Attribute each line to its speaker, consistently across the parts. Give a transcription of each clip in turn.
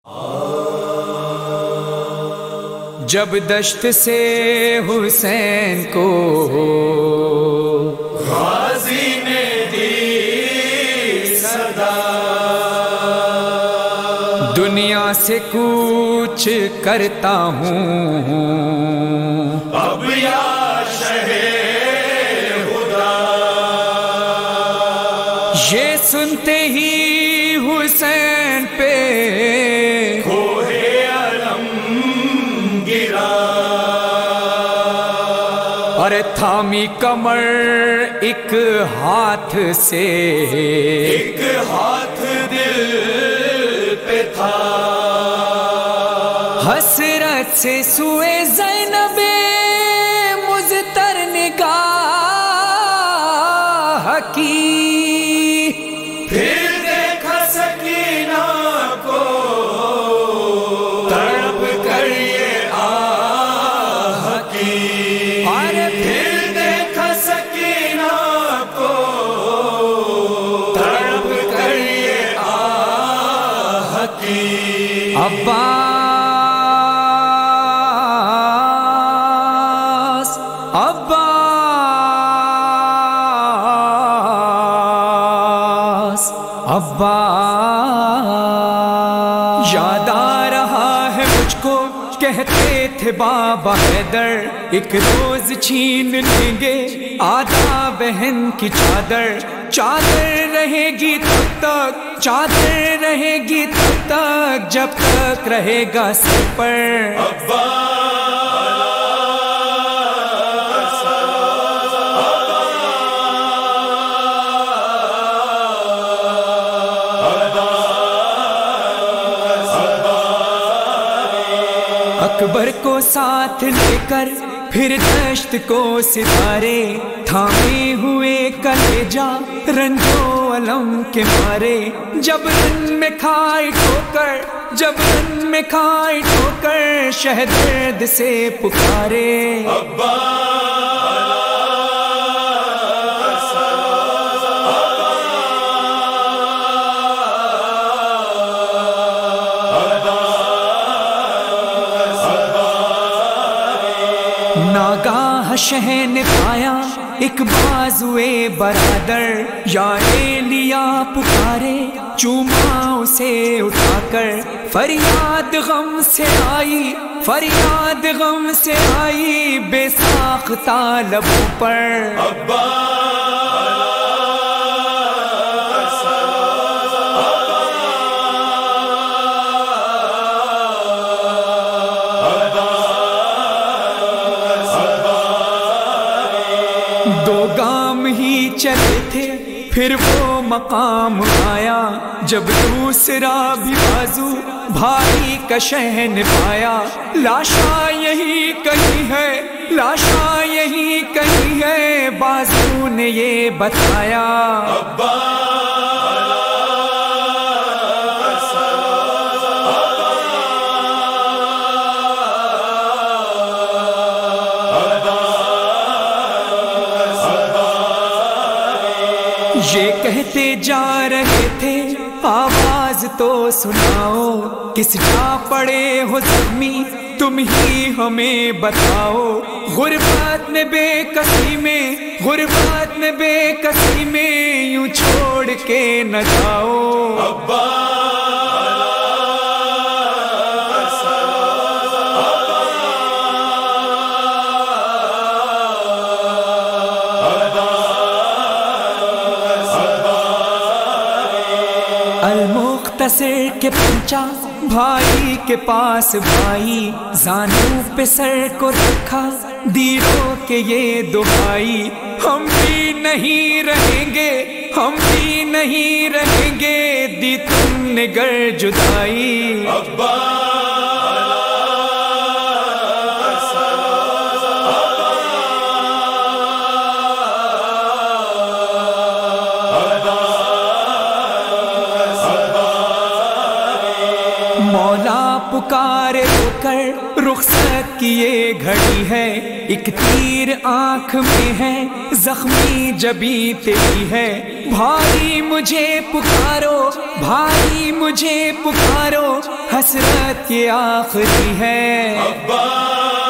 Speaker 1: جب دشت سے حسین کو
Speaker 2: غازی نے دی صدا،
Speaker 1: دنیا سے کوچ کرتا ہوں
Speaker 2: اب یا شہ خدا،
Speaker 1: یہ سنتے ہی حسین پہ
Speaker 2: کوہ علم گرا،
Speaker 1: اور تھامی کمر ایک ہاتھ سے،
Speaker 2: ایک ہاتھ دل پہ تھا،
Speaker 1: حسرت سے سوئے زینب مضطر نگاہ کی،
Speaker 2: پھر دیکھا سکینہ کو تڑپ کر یہ آہ کی،
Speaker 1: اور
Speaker 2: پھر دیکھا سکینہ کو تڑپ کر یہ آہ کی،
Speaker 1: عباس یاد آ رہا ہے مجھ کو کہتے تھے بابا حیدر، ایک روز چھین لیں گے آدھا بہن کی چادر، چادر رہے گی تب تک، چادر رہے گی تب تک جب تک رہے گا سر پر، اکبر کو ساتھ لے کر پھر دشت کو ستارے تھامے ہوئے کلیجا رنجو علم کے مارے، جب رن میں کھائے ٹھوکر، جب رن میں کھائے ٹھوکر شہ درد سے پکارے، ناگاہ شہ نے پایا ایک بازوئے برادر، یا لیا پکارے چوما اسے اٹھا کر، فریاد غم سے آئی، فریاد غم سے آئی بے ساختہ لبوں پر، دو گام ہی چلے تھے پھر وہ مقام آیا، جب دوسرا بھی بازو بھائی کا شہن پایا، لاشا یہی کہیں ہے، لاشا یہی کہیں ہے، بازو نے یہ بتایا، یہ کہتے جا رہے تھے آواز تو سناؤ، کس جا پڑے ہو زخمی تم ہی ہمیں بتاؤ، غربت میں بے کسی میں، غربت میں بے کسی میں یوں چھوڑ کے نہ جاؤ، المختصر کے پہنچا بھائی کے پاس بھائی، زانوں پہ سر کو رکھا دیروں کے یہ دہائی، ہم بھی نہیں رہیں گے، ہم بھی نہیں رہیں گے، دی تم نے گر جدائی، مولا پکارے ہو کر رخصت کی یہ گھڑی ہے، ایک تیر آنکھ میں ہے زخمی جبیں تیری ہے، بھائی مجھے پکارو بھائی مجھے پکارو، حسرت یہ آخری ہے۔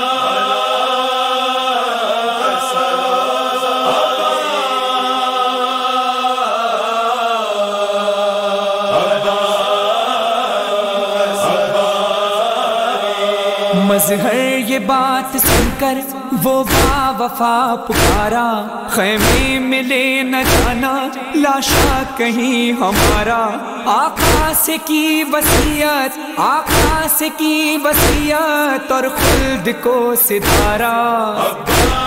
Speaker 1: مظہر یہ بات سن کر وہ با وفا پکارا، خیمے میں لے نہ جانا لاشا کہیں ہمارا، آقا سے کی وصیت آقا سے کی وصیت اور خلد کو ستارہ۔